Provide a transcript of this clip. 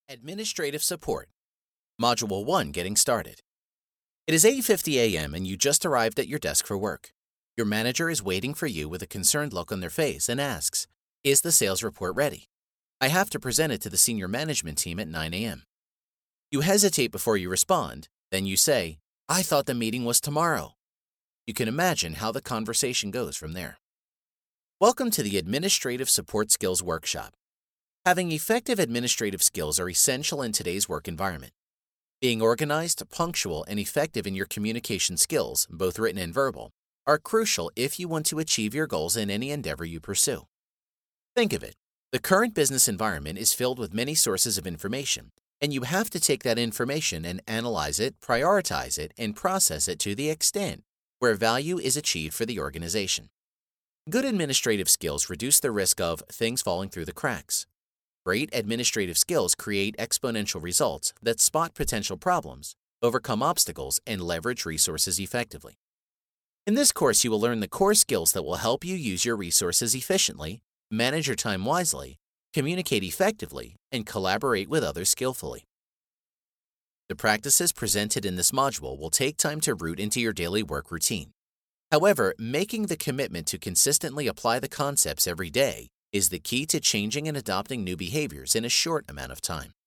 Administrative Support, Module 1, Getting Started. It is 8:50 a.m. and you just arrived at your desk for work. Your manager is waiting for you with a concerned look on their face and asks, "Is the sales report ready? I have to present it to the senior management team at 9 a.m. You hesitate before you respond, then you say, "I thought the meeting was tomorrow." You can imagine how the conversation goes from there. Welcome to the Administrative Support Skills Workshop. Having effective administrative skills are essential in today's work environment. Being organized, punctual, and effective in your communication skills, both written and verbal, are crucial if you want to achieve your goals in any endeavor you pursue. Think of it. The current business environment is filled with many sources of information, and you have to take that information and analyze it, prioritize it, and process it to the extent where value is achieved for the organization. Good administrative skills reduce the risk of things falling through the cracks. Great administrative skills create exponential results that spot potential problems, overcome obstacles, and leverage resources effectively. In this course, you will learn the core skills that will help you use your resources efficiently, manage your time wisely, communicate effectively, and collaborate with others skillfully. The practices presented in this module will take time to root into your daily work routine. However, making the commitment to consistently apply the concepts every day is the key to changing and adopting new behaviors in a short amount of time.